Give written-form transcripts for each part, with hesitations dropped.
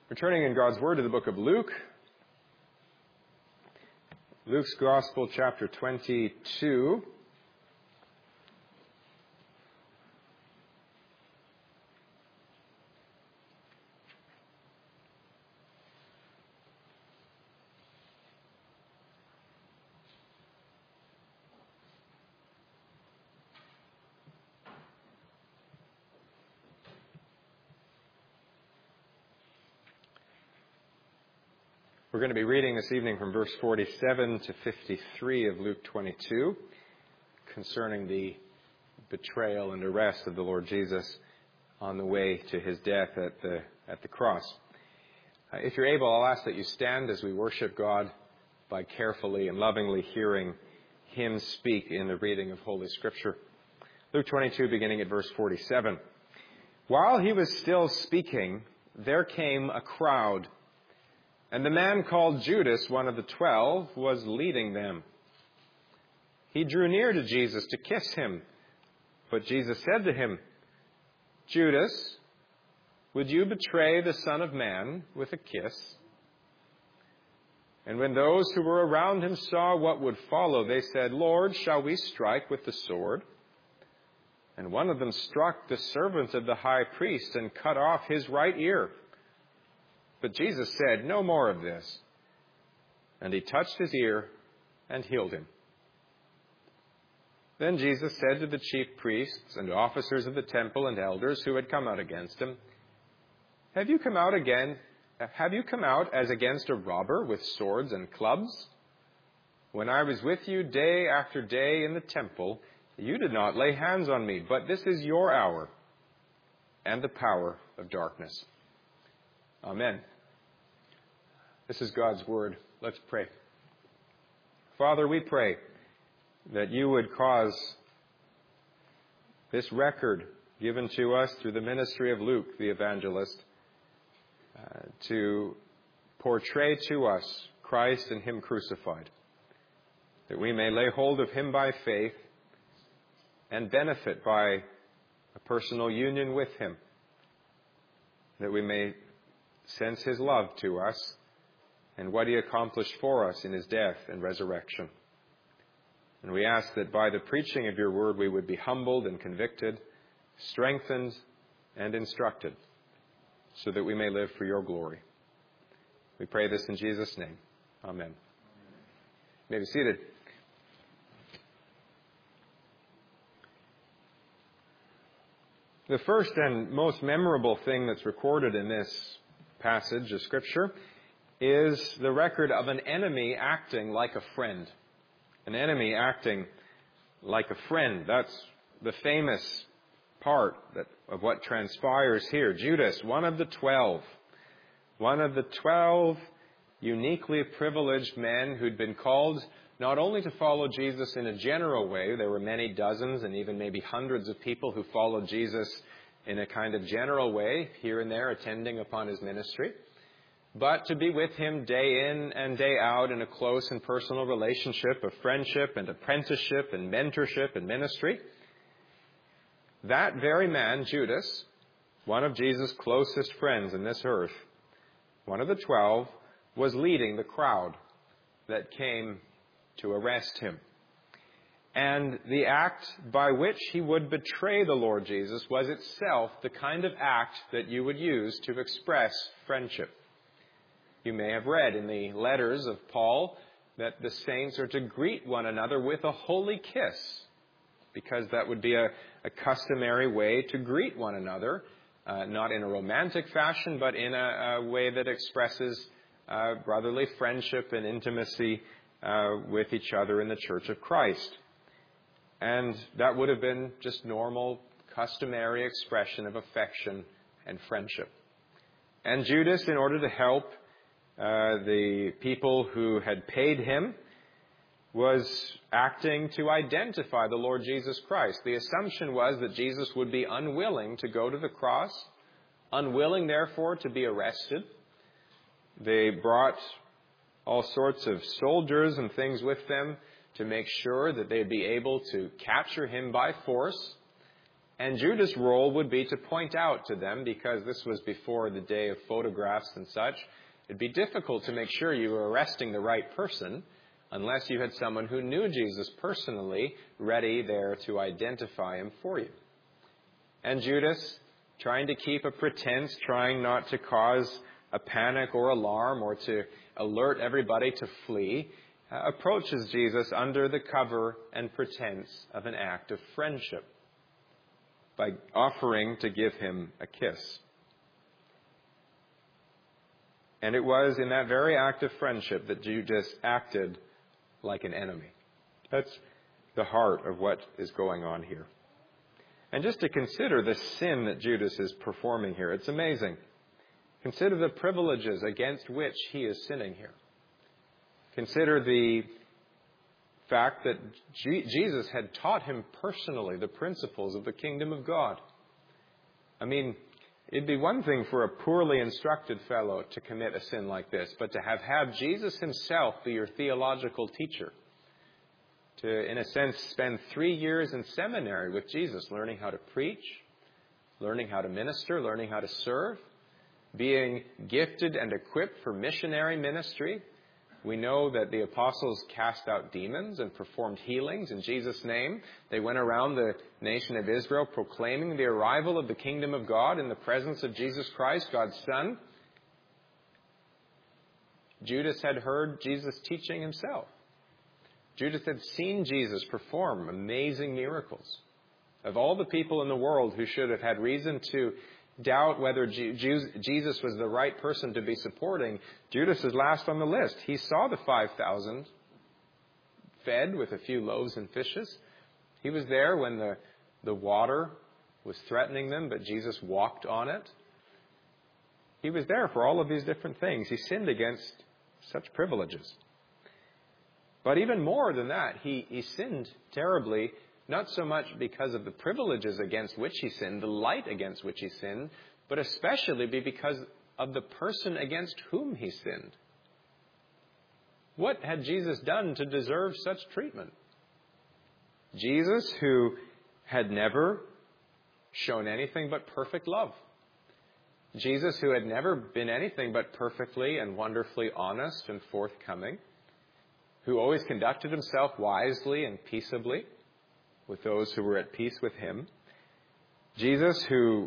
Returning in God's Word to the book of Luke, Luke's Gospel, chapter 22. We're going to be reading this evening from verse 47 to 53 of Luke 22 concerning the betrayal and arrest of the Lord Jesus on the way to his death at the cross. If you're able, I'll ask that you stand as we worship God by carefully and lovingly hearing him speak in the reading of Holy Scripture. Luke 22, beginning at verse 47. While he was still speaking, there came a crowd, and the man called Judas, one of the 12, was leading them. He drew near to Jesus to kiss him, but Jesus said to him, "Judas, would you betray the Son of Man with a kiss?" And when those who were around him saw what would follow, they said, "Lord, shall we strike with the sword?" And one of them struck the servant of the high priest and cut off his right ear. But Jesus said, "No more of this." And he touched his ear and healed him. Then Jesus said to the chief priests and officers of the temple and elders who had come out against him, Have you come out as against a robber with swords and clubs? When I was with you day after day in the temple, you did not lay hands on me, but this is your hour and the power of darkness. Amen. This is God's Word. Let's pray. Father, we pray that you would cause this record given to us through the ministry of Luke, the evangelist, to portray to us Christ and him crucified, that we may lay hold of him by faith and benefit by a personal union with him, that we may sense his love to us and what he accomplished for us in his death and resurrection. And we ask that by the preaching of your word we would be humbled and convicted, strengthened and instructed, so that we may live for your glory. We pray this in Jesus' name. Amen. You may be seated. The first and most memorable thing that's recorded in this passage of Scripture is the record of an enemy acting like a friend. An enemy acting like a friend. That's the famous part of what transpires here. Judas, one of the 12. One of the 12 uniquely privileged men who'd been called not only to follow Jesus in a general way. There were many dozens and even maybe hundreds of people who followed Jesus in a kind of general way, here and there, attending upon his ministry, but to be with him day in and day out in a close and personal relationship of friendship and apprenticeship and mentorship and ministry. That very man, Judas, one of Jesus' closest friends in this earth, one of the 12, was leading the crowd that came to arrest him. And the act by which he would betray the Lord Jesus was itself the kind of act that you would use to express friendship. You may have read in the letters of Paul that the saints are to greet one another with a holy kiss, because that would be a customary way to greet one another, not in a romantic fashion, but in a way that expresses brotherly friendship and intimacy with each other in the Church of Christ. And that would have been just normal, customary expression of affection and friendship. And Judas, in order to help the people who had paid him, was acting to identify the Lord Jesus Christ. The assumption was that Jesus would be unwilling to go to the cross, unwilling, therefore, to be arrested. They brought all sorts of soldiers and things with them to make sure that they'd be able to capture him by force And Judas' role would be to point out to them, because this was before the day of photographs and such, it'd be difficult to make sure you were arresting the right person unless you had someone who knew Jesus personally ready there to identify him for you. And Judas, trying to keep a pretense, trying not to cause a panic or alarm or to alert everybody to flee, approaches Jesus under the cover and pretense of an act of friendship by offering to give him a kiss. And it was in that very act of friendship that Judas acted like an enemy. That's the heart of what is going on here. And just to consider the sin that Judas is performing here, it's amazing. Consider the privileges against which he is sinning here. Consider the fact that Jesus had taught him personally the principles of the kingdom of God. I mean, it'd be one thing for a poorly instructed fellow to commit a sin like this, but to have had Jesus himself be your theological teacher, to, in a sense, spend 3 years in seminary with Jesus, learning how to preach, learning how to minister, learning how to serve, being gifted and equipped for missionary ministry. We know that the apostles cast out demons and performed healings in Jesus' name. They went around the nation of Israel proclaiming the arrival of the kingdom of God in the presence of Jesus Christ, God's Son. Judas had heard Jesus teaching himself. Judas had seen Jesus perform amazing miracles. Of all the people in the world who should have had reason to doubt whether Jesus was the right person to be supporting, Judas is last on the list. He saw the 5,000 fed with a few loaves and fishes. He was there when the water was threatening them, but Jesus walked on it. He was there for all of these different things. He sinned against such privileges. But even more than that, he sinned terribly, not so much because of the privileges against which he sinned, the light against which he sinned, but especially because of the person against whom he sinned. What had Jesus done to deserve such treatment? Jesus, who had never shown anything but perfect love. Jesus, who had never been anything but perfectly and wonderfully honest and forthcoming, who always conducted himself wisely and peaceably with those who were at peace with him. Jesus, who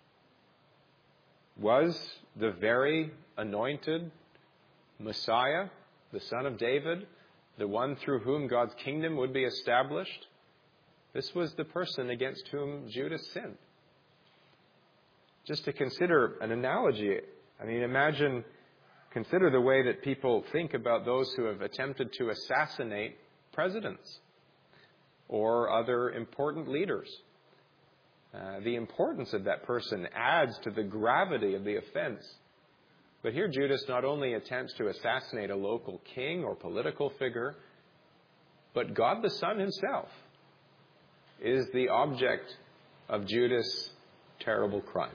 was the very anointed Messiah, the Son of David, the one through whom God's kingdom would be established. This was the person against whom Judas sinned. Just to consider an analogy, consider the way that people think about those who have attempted to assassinate presidents or other important leaders. The importance of that person adds to the gravity of the offense. But here Judas not only attempts to assassinate a local king or political figure, but God the Son himself is the object of Judas' terrible crime.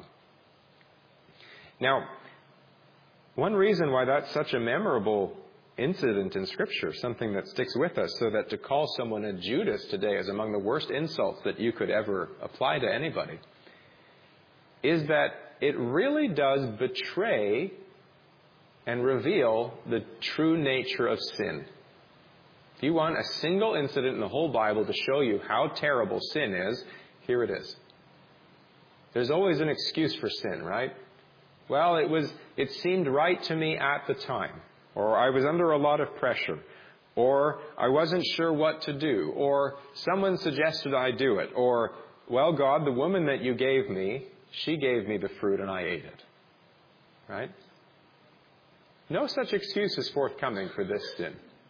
Now, one reason why that's such a memorable incident in Scripture, something that sticks with us, so that to call someone a Judas today is among the worst insults that you could ever apply to anybody, is that it really does betray and reveal the true nature of sin. If you want a single incident in the whole Bible to show you how terrible sin is, here it is. There's always an excuse for sin, right? Well, it seemed right to me at the time, or I was under a lot of pressure, or I wasn't sure what to do, or someone suggested I do it, or, well, God, the woman that you gave me, she gave me the fruit and I ate it. Right? No such excuse is forthcoming for this sin.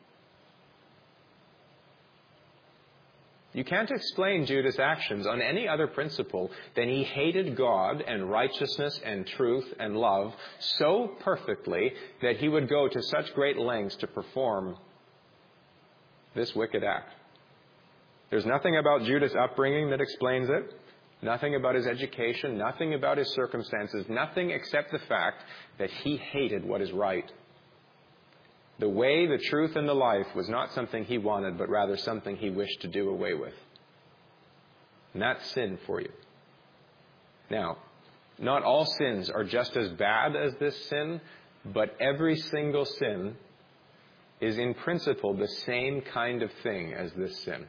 You can't explain Judas' actions on any other principle than he hated God and righteousness and truth and love so perfectly that he would go to such great lengths to perform this wicked act. There's nothing about Judas' upbringing that explains it. Nothing about his education, nothing about his circumstances, nothing except the fact that he hated what is right. The way, the truth, and the life was not something he wanted, but rather something he wished to do away with. And that's sin for you. Now, not all sins are just as bad as this sin, but every single sin is in principle the same kind of thing as this sin.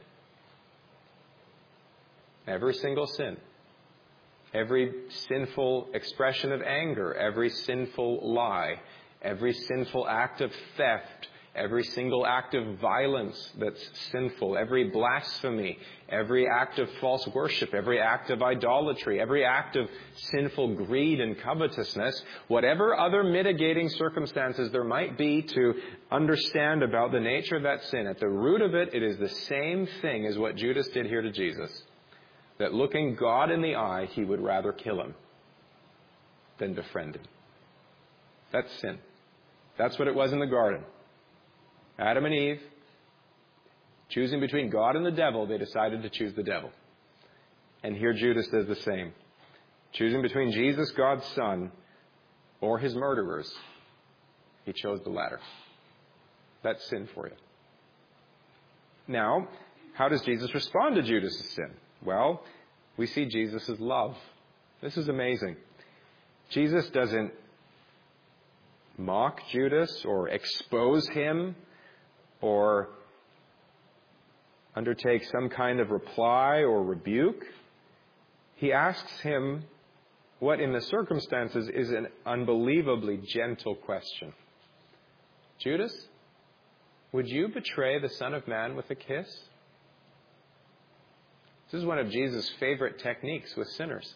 Every single sin. Every sinful expression of anger, every sinful lie, every sinful act of theft, every single act of violence that's sinful, every blasphemy, every act of false worship, every act of idolatry, every act of sinful greed and covetousness, whatever other mitigating circumstances there might be to understand about the nature of that sin, at the root of it, it is the same thing as what Judas did here to Jesus. That looking God in the eye, he would rather kill him than befriend him. That's sin. That's what it was in the garden. Adam and Eve, choosing between God and the devil, they decided to choose the devil. And here Judas does the same. Choosing between Jesus, God's Son, or his murderers, he chose the latter. That's sin for you. Now, how does Jesus respond to Judas' sin? Well, we see Jesus' love. This is amazing. Jesus doesn't mock Judas or expose him or undertake some kind of reply or rebuke. He asks him what in the circumstances is an unbelievably gentle question. Judas, would you betray the Son of Man with a kiss? This is one of Jesus' favorite techniques with sinners.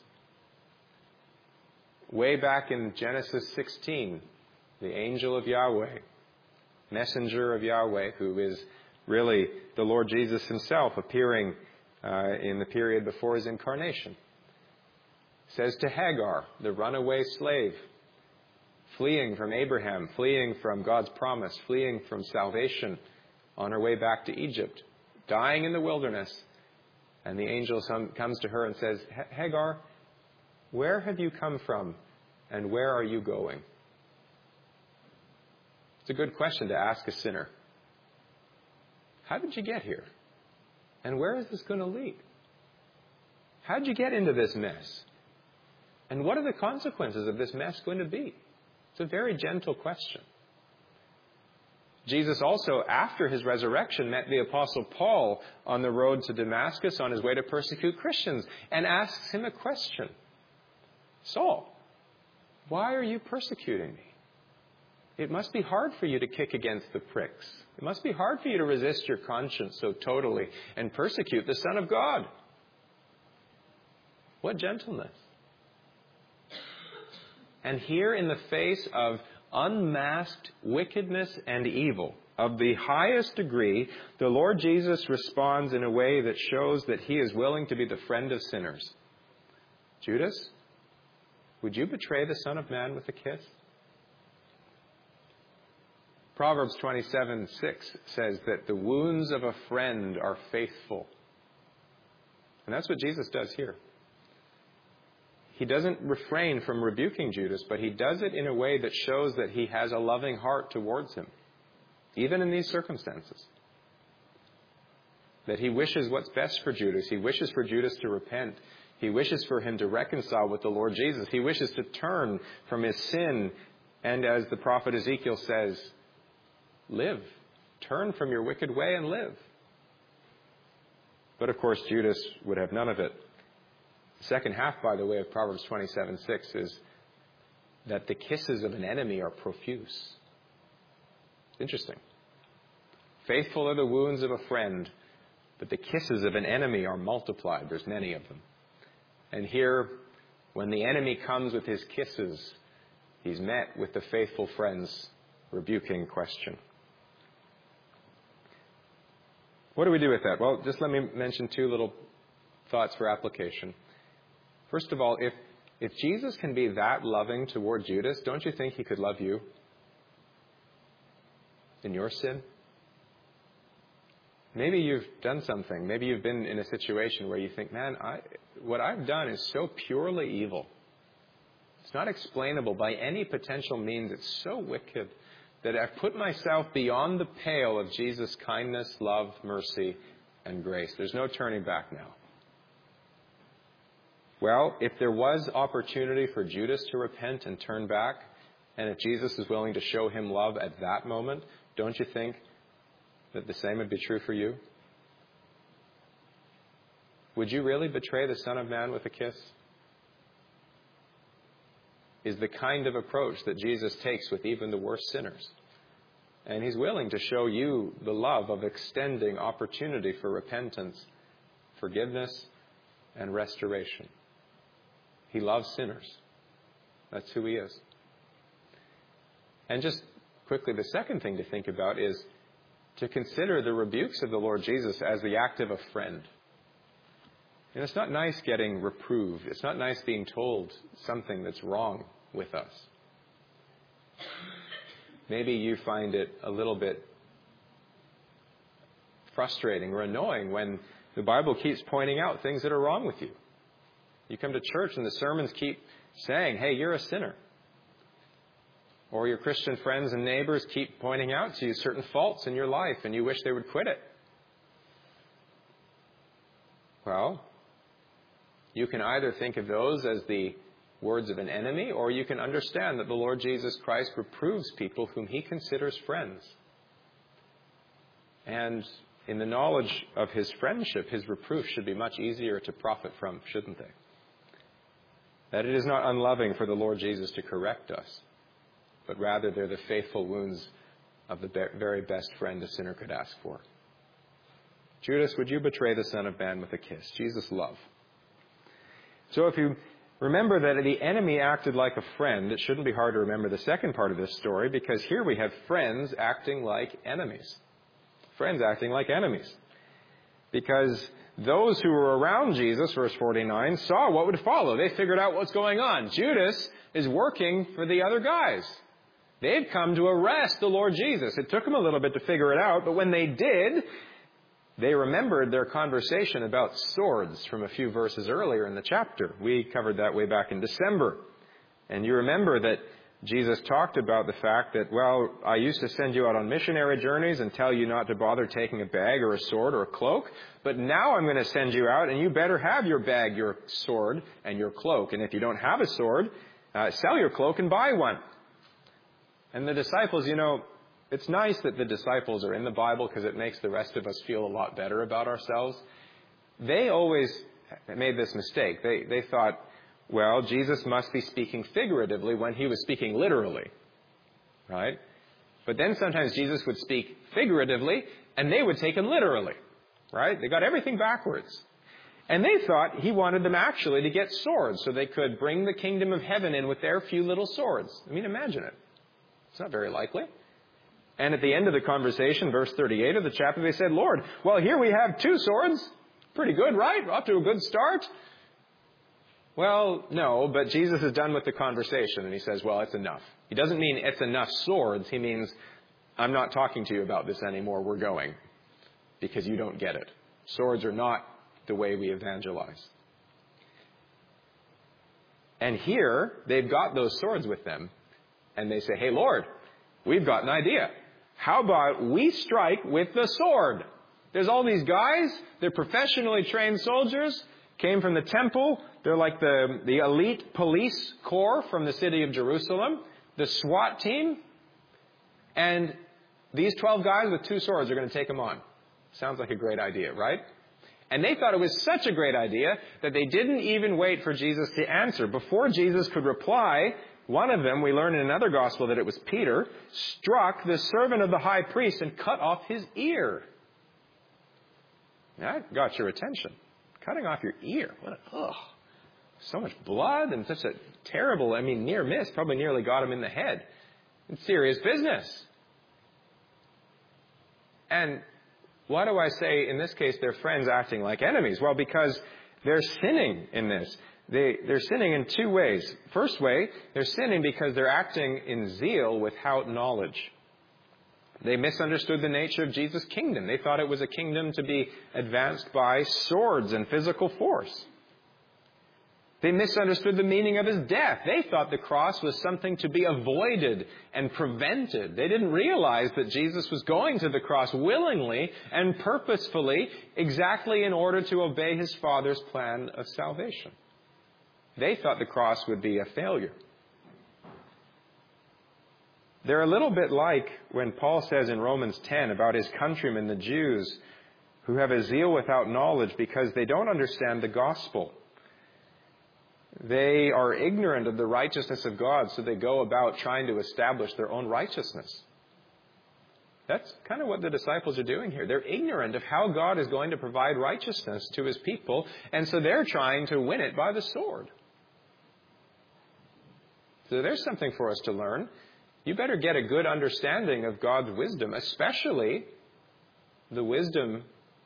Way back in Genesis 16, the angel of Yahweh, messenger of Yahweh, who is really the Lord Jesus himself appearing in the period before his incarnation, says to Hagar, the runaway slave, fleeing from Abraham, fleeing from God's promise, fleeing from salvation on her way back to Egypt, dying in the wilderness. And the angel comes to her and says, Hagar, where have you come from and where are you going? It's a good question to ask a sinner. How did you get here? And where is this going to lead? How did you get into this mess? And what are the consequences of this mess going to be? It's a very gentle question. Jesus also, after his resurrection, met the Apostle Paul on the road to Damascus on his way to persecute Christians and asks him a question. Saul, why are you persecuting me? It must be hard for you to kick against the pricks. It must be hard for you to resist your conscience so totally and persecute the Son of God. What gentleness. And here in the face of unmasked wickedness and evil of the highest degree, the Lord Jesus responds in a way that shows that he is willing to be the friend of sinners. Judas, would you betray the Son of Man with a kiss? Proverbs 27:6 says that the wounds of a friend are faithful. And that's what Jesus does here. He doesn't refrain from rebuking Judas, but he does it in a way that shows that he has a loving heart towards him, even in these circumstances. That he wishes what's best for Judas. He wishes for Judas to repent. He wishes for him to reconcile with the Lord Jesus. He wishes to turn from his sin and, as the prophet Ezekiel says, live. Turn from your wicked way and live. But of course, Judas would have none of it. The second half, by the way, of Proverbs 27:6 is that the kisses of an enemy are profuse. Interesting. Faithful are the wounds of a friend, but the kisses of an enemy are multiplied. There's many of them. And here, when the enemy comes with his kisses, he's met with the faithful friend's rebuking question. What do we do with that? Well, just let me mention two little thoughts for application. First of all, if Jesus can be that loving toward Judas, don't you think he could love you in your sin? Maybe you've done something. Maybe you've been in a situation where you think, man, what I've done is so purely evil. It's not explainable by any potential means. It's so wicked that I've put myself beyond the pale of Jesus' kindness, love, mercy, and grace. There's no turning back now. Well, if there was opportunity for Judas to repent and turn back, and if Jesus is willing to show him love at that moment, don't you think that the same would be true for you? Would you really betray the Son of Man with a kiss? Is the kind of approach that Jesus takes with even the worst sinners. And he's willing to show you the love of extending opportunity for repentance, forgiveness, and restoration. He loves sinners. That's who he is. And just quickly, the second thing to think about is to consider the rebukes of the Lord Jesus as the act of a friend. And it's not nice getting reproved. It's not nice being told something that's wrong with us. Maybe you find it a little bit frustrating or annoying when the Bible keeps pointing out things that are wrong with you. You come to church and the sermons keep saying, hey, you're a sinner. Or your Christian friends and neighbors keep pointing out to you certain faults in your life and you wish they would quit it. Well, you can either think of those as the words of an enemy, or you can understand that the Lord Jesus Christ reproves people whom he considers friends. And in the knowledge of his friendship, his reproof should be much easier to profit from, shouldn't they? That it is not unloving for the Lord Jesus to correct us, but rather they're the faithful wounds of the very best friend a sinner could ask for. Judas, would you betray the Son of Man with a kiss? Jesus' love. So if you remember that the enemy acted like a friend, it shouldn't be hard to remember the second part of this story, because here we have friends acting like enemies. Friends acting like enemies. Because those who were around Jesus, verse 49, saw what would follow. They figured out what's going on. Judas is working for the other guys. They've come to arrest the Lord Jesus. It took them a little bit to figure it out, but when they did, they remembered their conversation about swords from a few verses earlier in the chapter. We covered that way back in December. And you remember that Jesus talked about the fact that, well, I used to send you out on missionary journeys and tell you not to bother taking a bag or a sword or a cloak, but now I'm going to send you out and you better have your bag, your sword, and your cloak. And if you don't have a sword, sell your cloak and buy one. And the disciples, it's nice that the disciples are in the Bible because it makes the rest of us feel a lot better about ourselves. They always made this mistake. They thought, well, Jesus must be speaking figuratively when he was speaking literally, right? But then sometimes Jesus would speak figuratively and they would take him literally, right? They got everything backwards. And they thought he wanted them actually to get swords so they could bring the kingdom of heaven in with their few little swords. I mean, imagine it. It's not very likely. And at the end of the conversation, verse 38 of the chapter, they said, Lord, well, here we have 2 swords. Pretty good, right? We're off to a good start. Well, no, but Jesus is done with the conversation, and he says, well, it's enough. He doesn't mean it's enough swords. He means, I'm not talking to you about this anymore. We're going, because you don't get it. Swords are not the way we evangelize. And here, they've got those swords with them, and they say, hey, Lord, we've got an idea. How about we strike with the sword? There's all these guys. They're professionally trained soldiers. Came from the temple. They're like the elite police corps from the city of Jerusalem. The SWAT team. And these 12 guys with 2 swords are going to take them on. Sounds like a great idea, right? And they thought it was such a great idea that they didn't even wait for Jesus to answer. Before Jesus could reply, one of them, we learn in another gospel that it was Peter, struck the servant of the high priest and cut off his ear. That got your attention. Cutting off your ear. So much blood and such a terrible, near miss. Probably nearly got him in the head. It's serious business. And why do I say, in this case, they're friends acting like enemies? Well, because they're sinning in this. They're sinning in 2 ways. First way, they're sinning because they're acting in zeal without knowledge. They misunderstood the nature of Jesus' kingdom. They thought it was a kingdom to be advanced by swords and physical force. They misunderstood the meaning of his death. They thought the cross was something to be avoided and prevented. They didn't realize that Jesus was going to the cross willingly and purposefully, exactly in order to obey his Father's plan of salvation. They thought the cross would be a failure. They're a little bit like when Paul says in Romans 10 about his countrymen, the Jews, who have a zeal without knowledge because they don't understand the gospel. They are ignorant of the righteousness of God, so they go about trying to establish their own righteousness. That's kind of what the disciples are doing here. They're ignorant of how God is going to provide righteousness to His people, and so they're trying to win it by the sword. So there's something for us to learn. You better get a good understanding of God's wisdom, especially the wisdom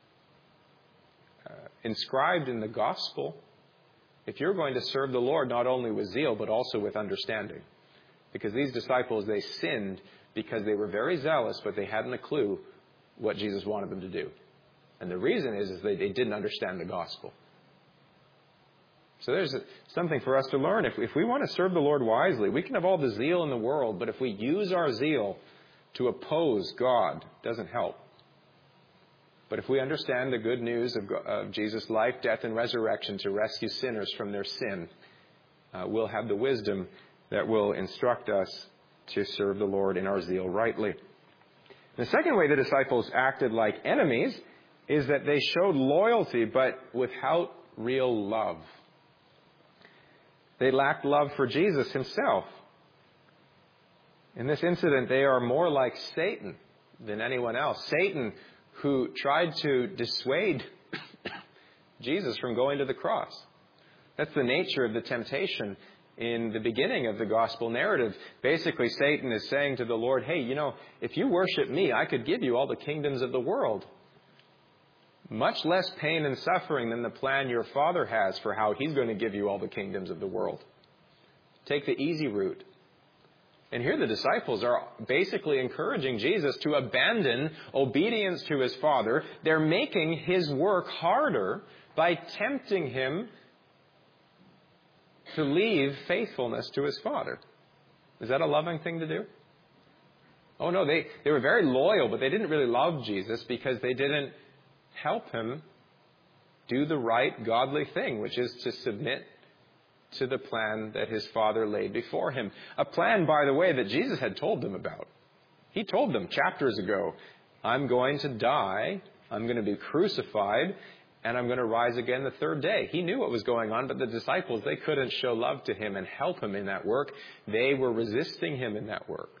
inscribed in the gospel, if you're going to serve the Lord not only with zeal but also with understanding. Because these disciples, they sinned because they were very zealous, but they hadn't a clue what Jesus wanted them to do. And the reason is they didn't understand the gospel. So there's something for us to learn. If we want to serve the Lord wisely, we can have all the zeal in the world, but if we use our zeal to oppose God, it doesn't help. But if we understand the good news of Jesus' life, death, and resurrection to rescue sinners from their sin, we'll have the wisdom that will instruct us to serve the Lord in our zeal rightly. The second way the disciples acted like enemies is that they showed loyalty, but without real love. They lacked love for Jesus Himself. In this incident, they are more like Satan than anyone else. Satan, who tried to dissuade Jesus from going to the cross. That's the nature of the temptation in the beginning of the gospel narrative. Basically, Satan is saying to the Lord, hey, if you worship me, I could give you all the kingdoms of the world. Much less pain and suffering than the plan your Father has for how He's going to give you all the kingdoms of the world. Take the easy route. And here the disciples are basically encouraging Jesus to abandon obedience to His Father. They're making His work harder by tempting Him to leave faithfulness to His Father. Is that a loving thing to do? Oh no, they were very loyal, but they didn't really love Jesus because they didn't help Him do the right godly thing, which is to submit to the plan that His Father laid before Him. A plan, by the way, that Jesus had told them about. He told them chapters ago, I'm going to die, I'm going to be crucified, and I'm going to rise again the third day. He knew what was going on, but the disciples, they couldn't show love to Him and help Him in that work. They were resisting Him in that work.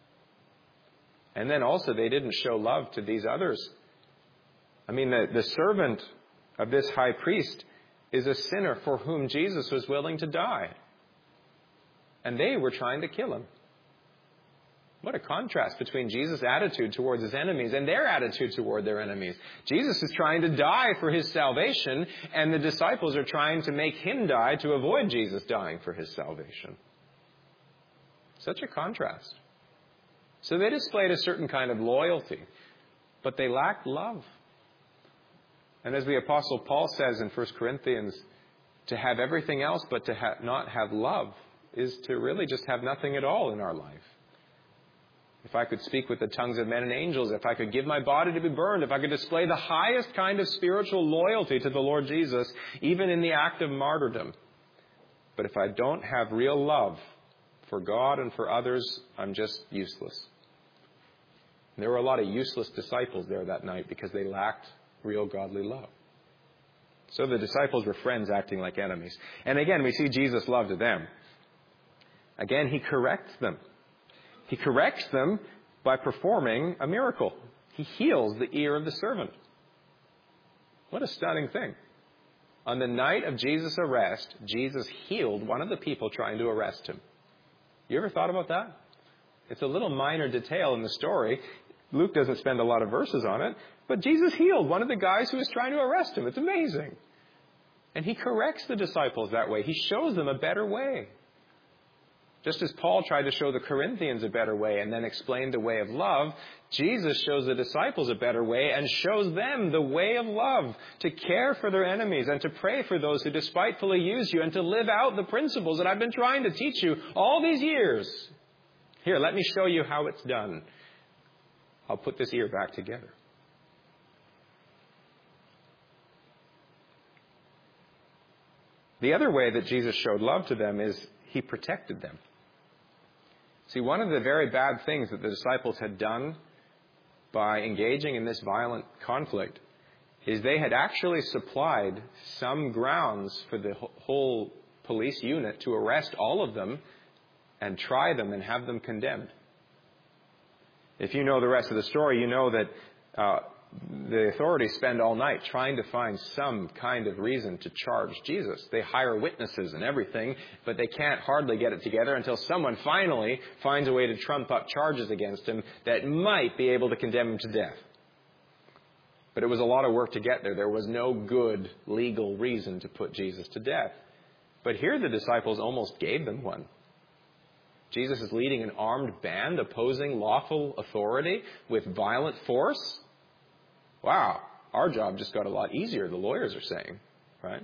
And then also they didn't show love to these others. I mean, the servant of this high priest is a sinner for whom Jesus was willing to die. And they were trying to kill Him. What a contrast between Jesus' attitude towards His enemies and their attitude toward their enemies. Jesus is trying to die for His salvation, and the disciples are trying to make Him die to avoid Jesus dying for His salvation. Such a contrast. So they displayed a certain kind of loyalty, but they lacked love. And as the Apostle Paul says in 1 Corinthians, to have everything else but to not have love is to really just have nothing at all in our life. If I could speak with the tongues of men and angels, if I could give my body to be burned, if I could display the highest kind of spiritual loyalty to the Lord Jesus, even in the act of martyrdom. But if I don't have real love for God and for others, I'm just useless. And there were a lot of useless disciples there that night because they lacked real godly love. So the disciples were friends acting like enemies. And again, we see Jesus' love to them. Again, He corrects them. He corrects them by performing a miracle. He heals the ear of the servant. What a stunning thing. On the night of Jesus' arrest, Jesus healed one of the people trying to arrest Him. You ever thought about that? It's a little minor detail in the story. Luke doesn't spend a lot of verses on it, but Jesus healed one of the guys who was trying to arrest Him. It's amazing. And He corrects the disciples that way. He shows them a better way. Just as Paul tried to show the Corinthians a better way and then explained the way of love, Jesus shows the disciples a better way and shows them the way of love, to care for their enemies and to pray for those who despitefully use you and to live out the principles that I've been trying to teach you all these years. Here, let me show you how it's done. I'll put this ear back together. The other way that Jesus showed love to them is he protected them. See, one of the very bad things that the disciples had done by engaging in this violent conflict is they had actually supplied some grounds for the whole police unit to arrest all of them and try them and have them condemned. If you know the rest of the story, you know that the authorities spend all night trying to find some kind of reason to charge Jesus. They hire witnesses and everything, but they can't hardly get it together until someone finally finds a way to trump up charges against him that might be able to condemn him to death. But it was a lot of work to get there. There was no good legal reason to put Jesus to death. But here the disciples almost gave them one. Jesus is leading an armed band opposing lawful authority with violent force. Wow, our job just got a lot easier, the lawyers are saying, right?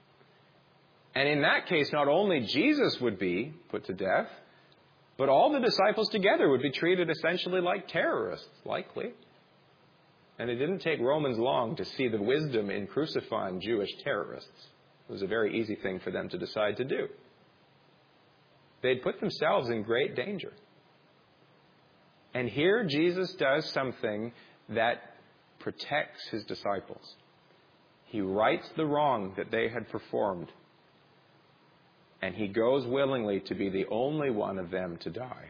And in that case, not only Jesus would be put to death, but all the disciples together would be treated essentially like terrorists, likely. And it didn't take Romans long to see the wisdom in crucifying Jewish terrorists. It was a very easy thing for them to decide to do. They'd put themselves in great danger. And here Jesus does something that protects his disciples. He rights the wrong that they had performed. And he goes willingly to be the only one of them to die.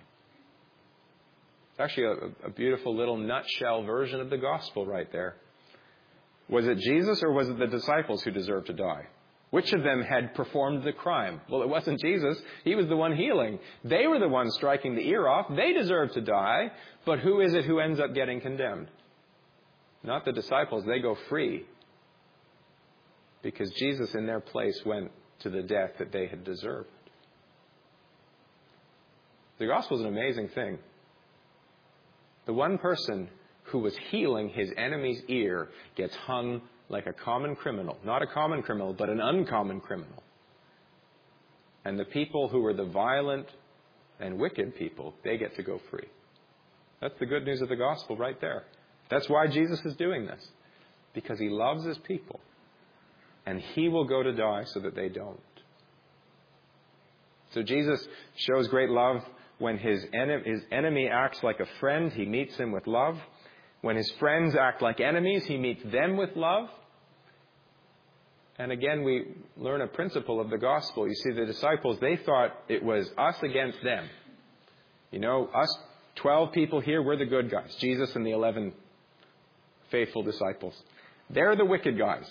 It's actually a beautiful little nutshell version of the gospel right there. Was it Jesus or was it the disciples who deserved to die? Which of them had performed the crime? Well, it wasn't Jesus. He was the one healing. They were the ones striking the ear off. They deserved to die. But who is it who ends up getting condemned? Not the disciples. They go free. Because Jesus in their place went to the death that they had deserved. The gospel is an amazing thing. The one person who was healing his enemy's ear gets hung like a common criminal. Not a common criminal, but an uncommon criminal. And the people who were the violent and wicked people, they get to go free. That's the good news of the gospel right there. That's why Jesus is doing this. Because he loves his people. And he will go to die so that they don't. So Jesus shows great love when his enemy acts like a friend. He meets him with love. When his friends act like enemies, he meets them with love. And again, we learn a principle of the gospel. You see, the disciples, they thought it was us against them. You know, us 12 people here, we're the good guys. Jesus and the 11 faithful disciples. They're the wicked guys.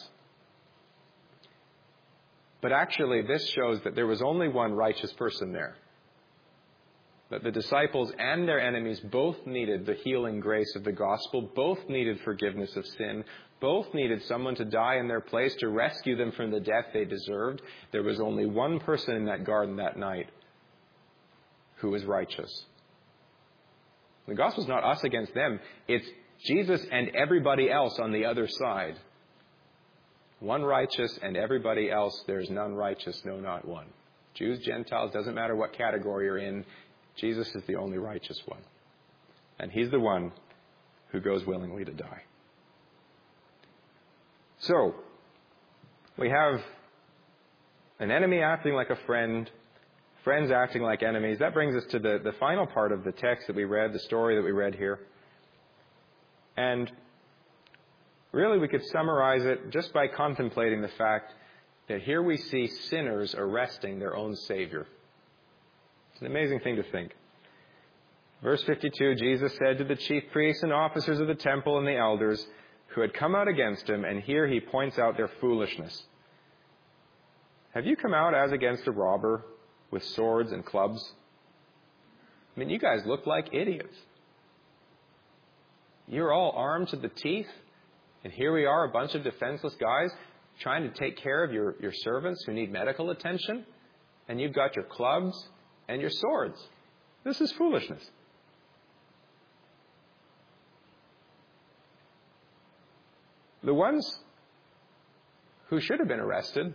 But actually, this shows that there was only one righteous person there. That the disciples and their enemies both needed the healing grace of the gospel, both needed forgiveness of sin, both needed someone to die in their place to rescue them from the death they deserved. There was only one person in that garden that night who was righteous. The gospel is not us against them. It's Jesus and everybody else on the other side. One righteous and everybody else, there's none righteous, no, not one. Jews, Gentiles, doesn't matter what category you're in. Jesus is the only righteous one. And he's the one who goes willingly to die. So, we have an enemy acting like a friend, friends acting like enemies. That brings us to the final part of the text that we read, the story that we read here. And really we could summarize it just by contemplating the fact that here we see sinners arresting their own Savior. It's an amazing thing to think. Verse 52, Jesus said to the chief priests and officers of the temple and the elders who had come out against him, and here he points out their foolishness. Have you come out as against a robber with swords and clubs? I mean, you guys look like idiots. You're all armed to the teeth, and here we are, a bunch of defenseless guys trying to take care of your servants who need medical attention, and you've got your clubs and your swords. This is foolishness. The ones who should have been arrested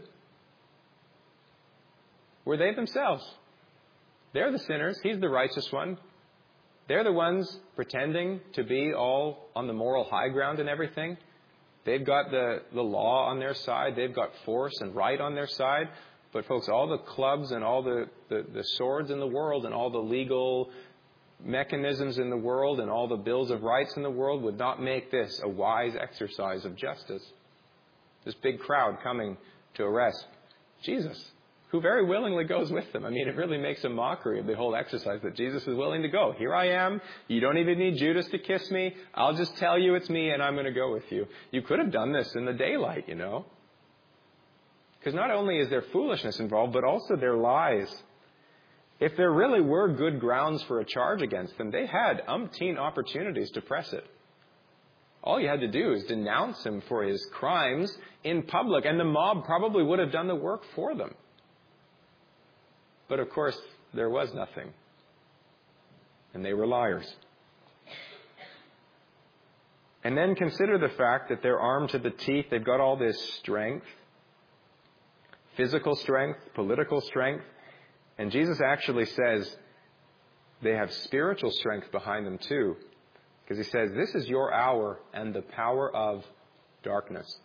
were they themselves. They're the sinners. He's the righteous one. They're the ones pretending to be all on the moral high ground and everything. They've got the law on their side. They've got force and right on their side. But folks, all the clubs and all the swords in the world and all the legal mechanisms in the world and all the bills of rights in the world would not make this a wise exercise of justice. This big crowd coming to arrest Jesus, who very willingly goes with them. I mean, it really makes a mockery of the whole exercise that Jesus is willing to go. Here I am. You don't even need Judas to kiss me. I'll just tell you it's me and I'm going to go with you. You could have done this in the daylight, you know. Because not only is there foolishness involved, but also their lies. If there really were good grounds for a charge against them, they had umpteen opportunities to press it. All you had to do is denounce him for his crimes in public, and the mob probably would have done the work for them. But of course, there was nothing. And they were liars. And then consider the fact that they're armed to the teeth. They've got all this strength. Physical strength, political strength. And Jesus actually says they have spiritual strength behind them too. Because he says, this is your hour and the power of darkness.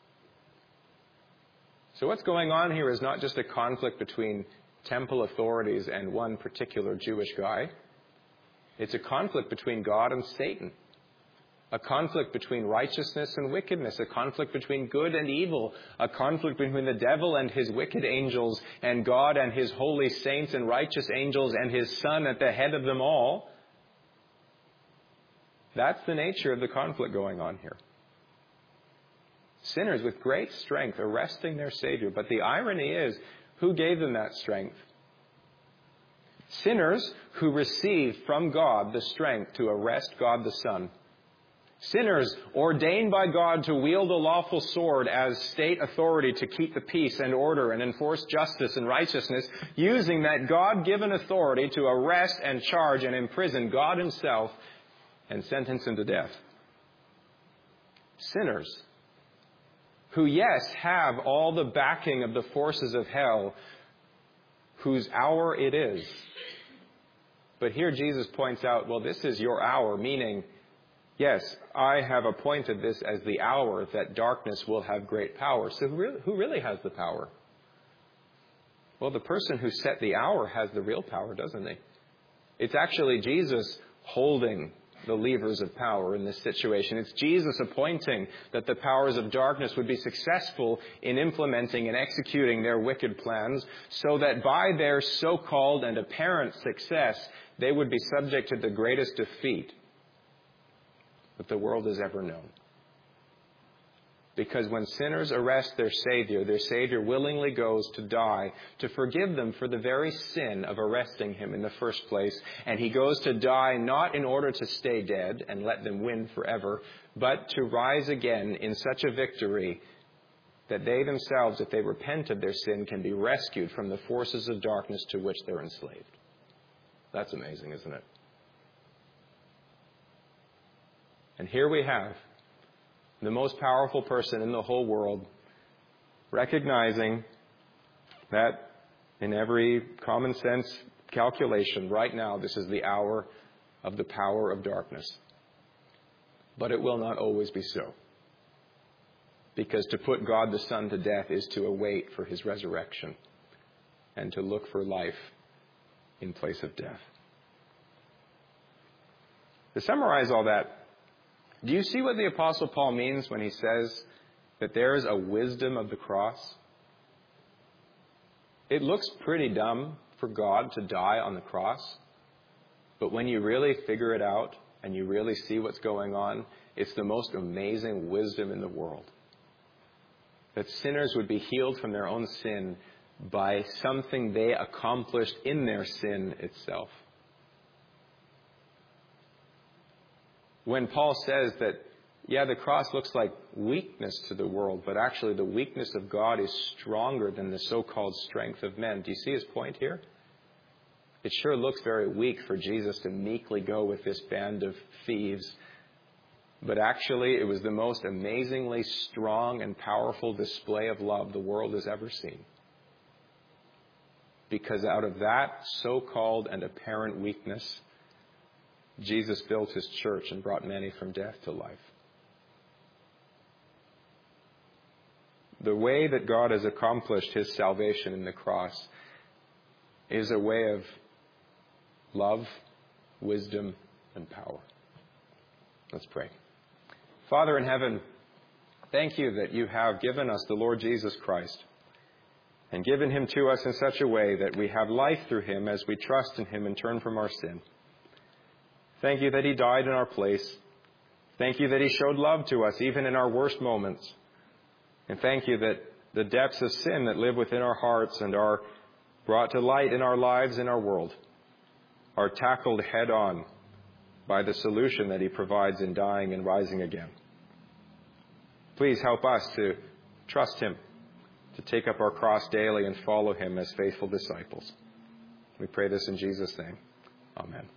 So what's going on here is not just a conflict between temple authorities and one particular Jewish guy. It's a conflict between God and Satan. A conflict between righteousness and wickedness, a conflict between good and evil, a conflict between the devil and his wicked angels, and God and his holy saints and righteous angels, and his Son at the head of them all. That's the nature of the conflict going on here. Sinners with great strength arresting their Savior. But the irony is, who gave them that strength? Sinners who received from God the strength to arrest God the Son. Sinners ordained by God to wield a lawful sword as state authority to keep the peace and order and enforce justice and righteousness, using that God-given authority to arrest and charge and imprison God himself and sentence him to death. Sinners who, yes, have all the backing of the forces of hell, whose hour it is. But here Jesus points out, well, this is your hour, meaning, yes, I have appointed this as the hour that darkness will have great power. So who really has the power? Well, the person who set the hour has the real power, doesn't he? It's actually Jesus holding the levers of power in this situation. It's Jesus appointing that the powers of darkness would be successful in implementing and executing their wicked plans, so that by their so-called and apparent success, they would be subject to the greatest defeat that the world has ever known. Because when sinners arrest their Savior willingly goes to die to forgive them for the very sin of arresting him in the first place. And he goes to die not in order to stay dead and let them win forever, but to rise again in such a victory that they themselves, if they repent of their sin, can be rescued from the forces of darkness to which they're enslaved. That's amazing, isn't it? And here we have the most powerful person in the whole world recognizing that in every common sense calculation, right now, this is the hour of the power of darkness. But it will not always be so. Because to put God the Son to death is to await for his resurrection and to look for life in place of death. To summarize all that, do you see what the Apostle Paul means when he says that there is a wisdom of the cross? It looks pretty dumb for God to die on the cross, but when you really figure it out and you really see what's going on, it's the most amazing wisdom in the world. That sinners would be healed from their own sin by something they accomplished in their sin itself. When Paul says that, yeah, the cross looks like weakness to the world, but actually the weakness of God is stronger than the so-called strength of men. Do you see his point here? It sure looks very weak for Jesus to meekly go with this band of thieves. But actually, it was the most amazingly strong and powerful display of love the world has ever seen. Because out of that so-called and apparent weakness, Jesus built his church and brought many from death to life. the way that God has accomplished his salvation in the cross is a way of love, wisdom, and power. Let's pray. Father in heaven, thank you that you have given us the Lord Jesus Christ and given him to us in such a way that we have life through him as we trust in him and turn from our sin. Thank you that he died in our place. Thank you that he showed love to us even in our worst moments. And thank you that the depths of sin that live within our hearts and are brought to light in our lives and our world are tackled head on by the solution that he provides in dying and rising again. Please help us to trust him, to take up our cross daily and follow him as faithful disciples. We pray this in Jesus' name. Amen.